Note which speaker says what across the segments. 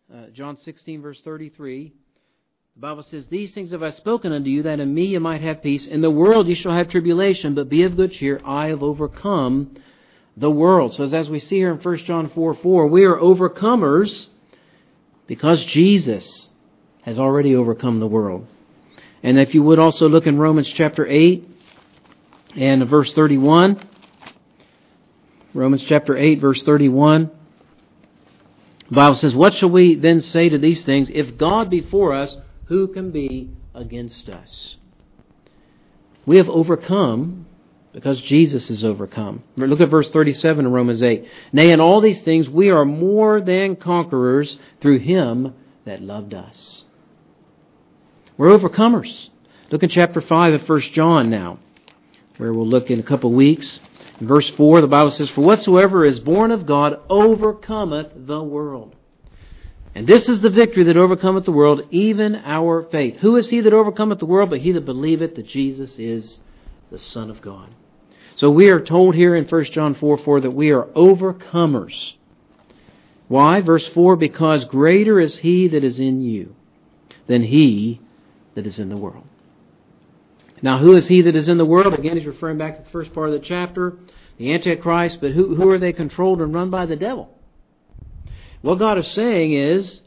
Speaker 1: John 16, verse 33, the Bible says, "These things have I spoken unto you, that in me you might have peace. In the world you shall have tribulation, but be of good cheer. I have overcome the world." So as we see here in 1 John 4:4, we are overcomers because Jesus has already overcome the world. And if you would also look in Romans chapter 8 and verse 31. Romans chapter 8, verse 31. The Bible says, "What shall we then say to these things? If God be for us, who can be against us?" We have overcome because Jesus has overcome. Look at verse 37 in Romans 8. "Nay, in all these things we are more than conquerors through Him that loved us." We're overcomers. Look at chapter 5 of 1 John now, where we'll look in a couple of weeks. In verse 4, the Bible says, "For whatsoever is born of God overcometh the world. And this is the victory that overcometh the world, even our faith." Who is he that overcometh the world but he that believeth that Jesus is the Son of God? So we are told here in 1 John 4:4 that we are overcomers. Why? Verse 4, "Because greater is He that is in you than he that is in the world." Now, who is he that is in the world? Again, he's referring back to the first part of the chapter, the Antichrist. But who are they controlled and run by? The devil. What God is saying is,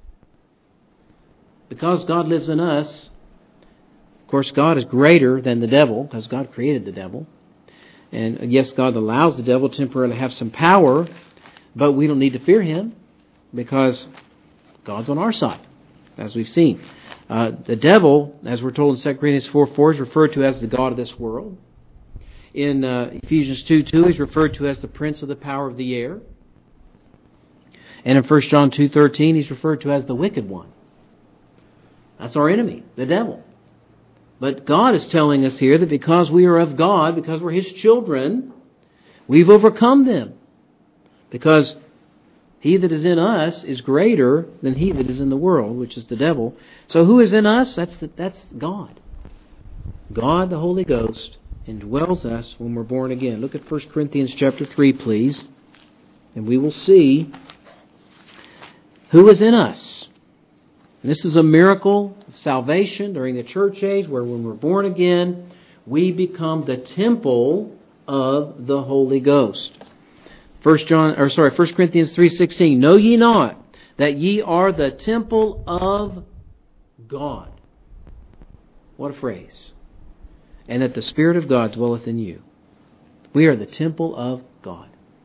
Speaker 1: because God lives in us, of course, God is greater than the devil, because God created the devil. And yes, God allows the devil temporarily to have some power, but we don't need to fear him, because God's on our side, as we've seen. The devil, as we're told in 2 Corinthians 4:4, is referred to as the god of this world. In Ephesians 2:2, he's referred to as the prince of the power of the air. And in 1 John 2:13, he's referred to as the wicked one. That's our enemy, the devil. But God is telling us here that because we are of God, because we're His children, we've overcome them. Because He that is in us is greater than he that is in the world, which is the devil. So who is in us? That's God. God, the Holy Ghost, indwells us when we're born again. Look at 1 Corinthians chapter 3, please. And we will see who is in us. And this is a miracle of salvation during the church age, where when we're born again, we become the temple of the Holy Ghost. 1 Corinthians 3:16. "Know ye not that ye are the temple of God?" What a phrase. "And that the Spirit of God dwelleth in you." We are the temple of God.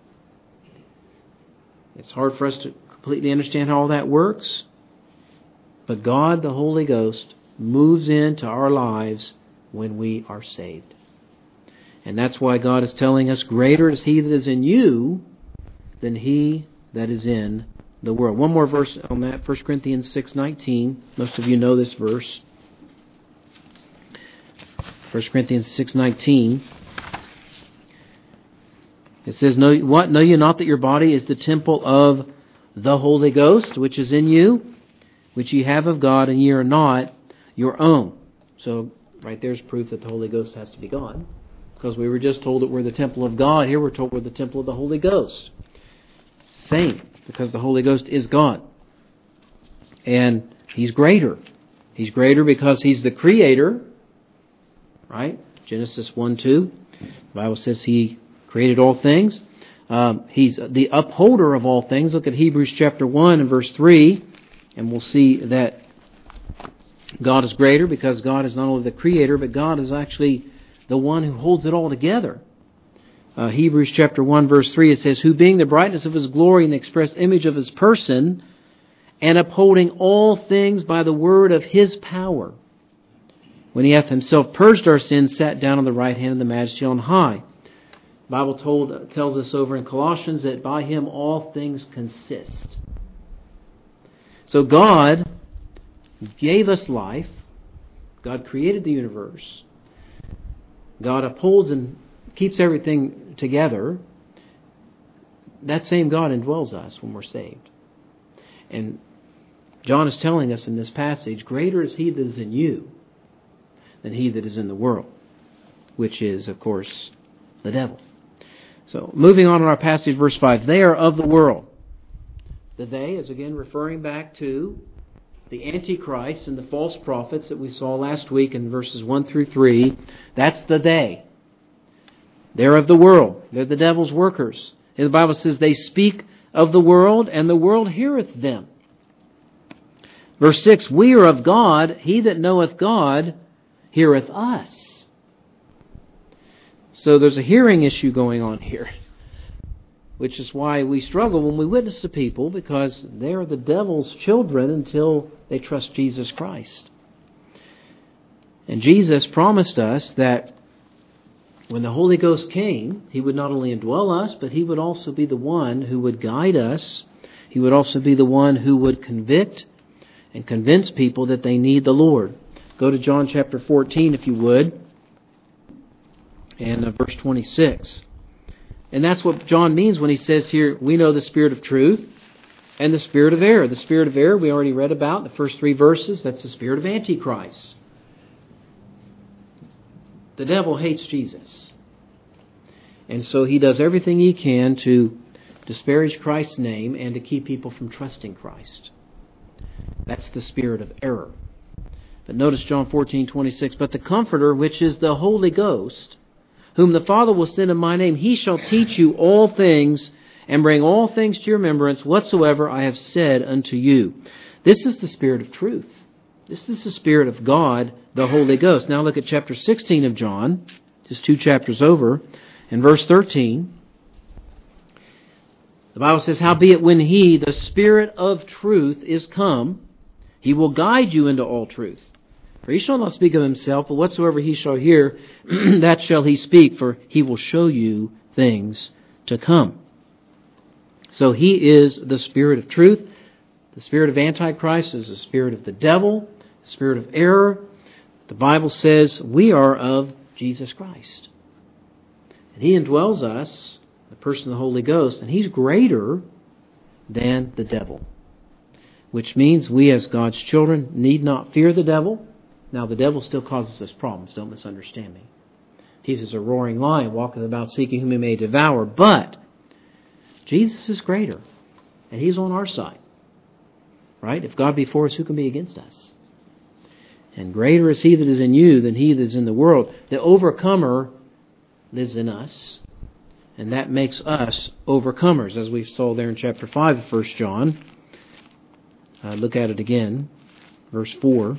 Speaker 1: It's hard for us to completely understand how all that works. But God, the Holy Ghost, moves into our lives when we are saved. And that's why God is telling us, greater is He that is in you than he that is in the world. One more verse on that, 1 Corinthians 6:19. Most of you know this verse. 1 Corinthians 6:19. It says, Know ye not that your body is the temple of the Holy Ghost, which is in you, which ye have of God, and ye are not your own." So right there's proof that the Holy Ghost has to be God. Because we were just told that we're the temple of God. Here we're told we're the temple of the Holy Ghost. Same, because the Holy Ghost is God. And He's greater. He's greater because He's the Creator. Right? Genesis 1:2. The Bible says He created all things. He's the upholder of all things. Look at Hebrews chapter 1 and verse 3. And we'll see that God is greater because God is not only the Creator, but God is actually the one who holds it all together. Hebrews chapter 1 verse 3, it says, "Who being the brightness of His glory and the express image of His person, and upholding all things by the word of His power, when He hath Himself purged our sins, sat down on the right hand of the Majesty on high." The Bible tells us over in Colossians that by Him all things consist. So God gave us life. God created the universe. God upholds and keeps everything together. That same God indwells us when we're saved. And John is telling us in this passage, greater is He that is in you than he that is in the world, which is, of course, the devil. So, moving on in our passage, verse 5, "They are of the world." The they is again referring back to the Antichrist and the false prophets that we saw last week in verses 1 through 3. That's the they. They're of the world. They're the devil's workers. And the Bible says they speak of the world, and the world heareth them. Verse 6, we are of God. He that knoweth God heareth us. So there's a hearing issue going on here, which is why we struggle when we witness to people, because they are the devil's children until they trust Jesus Christ. And Jesus promised us that when the Holy Ghost came, He would not only indwell us, but He would also be the one who would guide us. He would also be the one who would convict and convince people that they need the Lord. Go to John chapter 14, if you would, and verse 26. And that's what John means when he says here, we know the spirit of truth and the spirit of error. The spirit of error we already read about in the first 3 verses. That's the spirit of Antichrist. The devil hates Jesus. And so he does everything he can to disparage Christ's name and to keep people from trusting Christ. That's the spirit of error. But notice John 14:26. But the Comforter, which is the Holy Ghost, whom the Father will send in my name, He shall teach you all things and bring all things to your remembrance whatsoever I have said unto you. This is the spirit of truth. This is the Spirit of God, the Holy Ghost. Now look at chapter 16 of John, just 2 chapters over, and verse 13. The Bible says, howbeit when He, the Spirit of truth, is come, He will guide you into all truth. For He shall not speak of Himself, but whatsoever He shall hear, that shall He speak, for He will show you things to come. So He is the Spirit of truth. The spirit of Antichrist is the spirit of the devil, the spirit of error. The Bible says we are of Jesus Christ. And He indwells us, the person of the Holy Ghost, and He's greater than the devil. Which means we as God's children need not fear the devil. Now the devil still causes us problems, don't misunderstand me. He's as a roaring lion, walking about seeking whom He may devour. But Jesus is greater, and He's on our side. Right? If God be for us, who can be against us? And greater is He that is in you than he that is in the world. The overcomer lives in us, and that makes us overcomers, as we saw there in chapter 5 of 1 John. Look at it again, verse 4.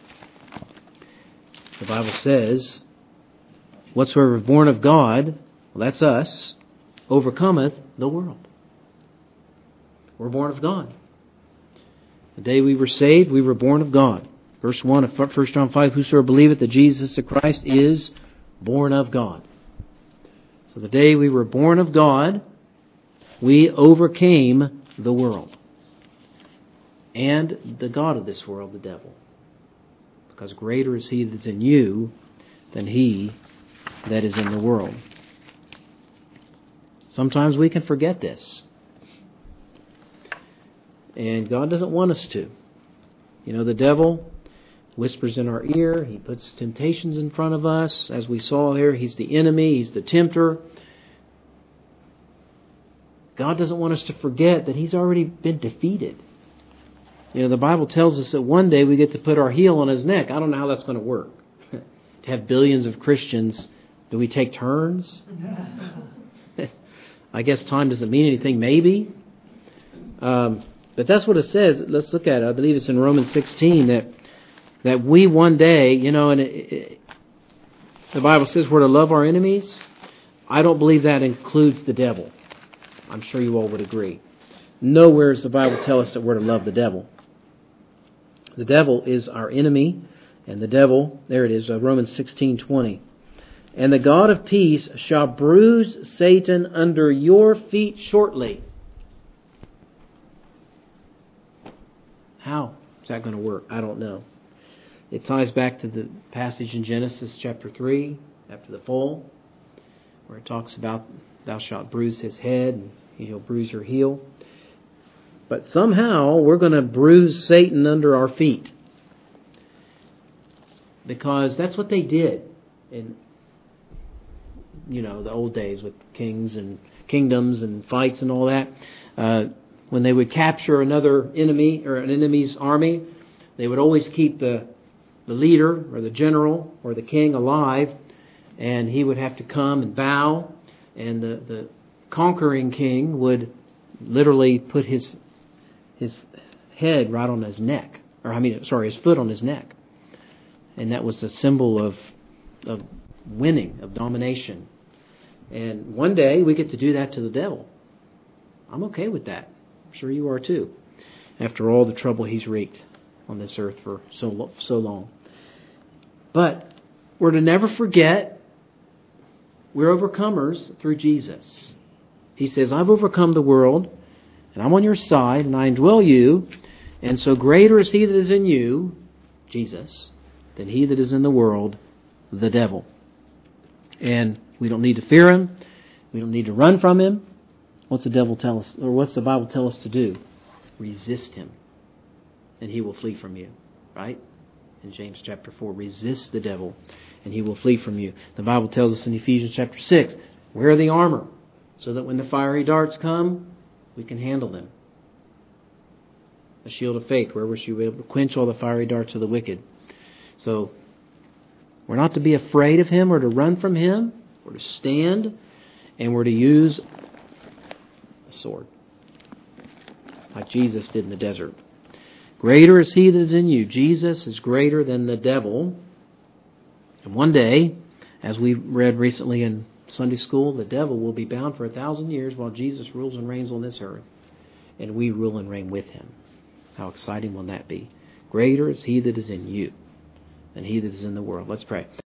Speaker 1: The Bible says, whatsoever is born of God, well, that's us, overcometh the world. We're born of God. The day we were saved, we were born of God. Verse 1 of 1 John 5, whosoever believeth that Jesus the Christ is born of God. So the day we were born of God, we overcame the world. And the god of this world, the devil. Because greater is He that is in you than he that is in the world. Sometimes we can forget this. And God doesn't want us to. You know, the devil whispers in our ear. He puts temptations in front of us. As we saw here, he's the enemy. He's the tempter. God doesn't want us to forget that He's already been defeated. You know, the Bible tells us that one day we get to put our heel on His neck. I don't know how that's going to work. To have billions of Christians, do we take turns? I guess time doesn't mean anything, maybe. But that's what it says. Let's look at it. I believe it's in Romans 16 that we one day, you know, and the Bible says we're to love our enemies. I don't believe that includes the devil. I'm sure you all would agree. Nowhere does the Bible tell us that we're to love the devil. The devil is our enemy, and the devil, there it is, Romans 16:20. And the God of peace shall bruise Satan under your feet shortly. How is that going to work? I don't know. It ties back to the passage in Genesis chapter 3, after the fall, where it talks about thou shalt bruise his head and he'll bruise your heel. But somehow we're going to bruise Satan under our feet. Because that's what they did in, you know, the old days with kings and kingdoms and fights and all that. when they would capture another enemy or an enemy's army, they would always keep the leader or the general or the king alive, and he would have to come and bow, and the conquering king would literally put his head right on his neck, his foot on his neck. And that was a symbol of winning, of domination. And one day we get to do that to the devil. I'm okay with that. I'm sure you are too. After all the trouble he's wreaked on this earth for so long. But we're to never forget we're overcomers through Jesus. He says, I've overcome the world, and I'm on your side, and I indwell you, and so greater is he that is in you, Jesus, than he that is in the world, the devil. And we don't need to fear him. We don't need to run from him. What's the devil tell us, or what's the Bible tell us to do? Resist him, and he will flee from you. Right? In James chapter 4, resist the devil, and he will flee from you. The Bible tells us in Ephesians chapter 6, wear the armor, so that when the fiery darts come, we can handle them. A shield of faith, wherewith you will be able to quench all the fiery darts of the wicked. So, we're not to be afraid of him or to run from him. We're to stand, and we're to use a sword, like Jesus did in the desert. Greater is he that is in you. Jesus is greater than the devil. And one day, as we read recently in Sunday school, the devil will be bound for 1,000 years while Jesus rules and reigns on this earth. And we rule and reign with him. How exciting will that be? Greater is he that is in you than he that is in the world. Let's pray.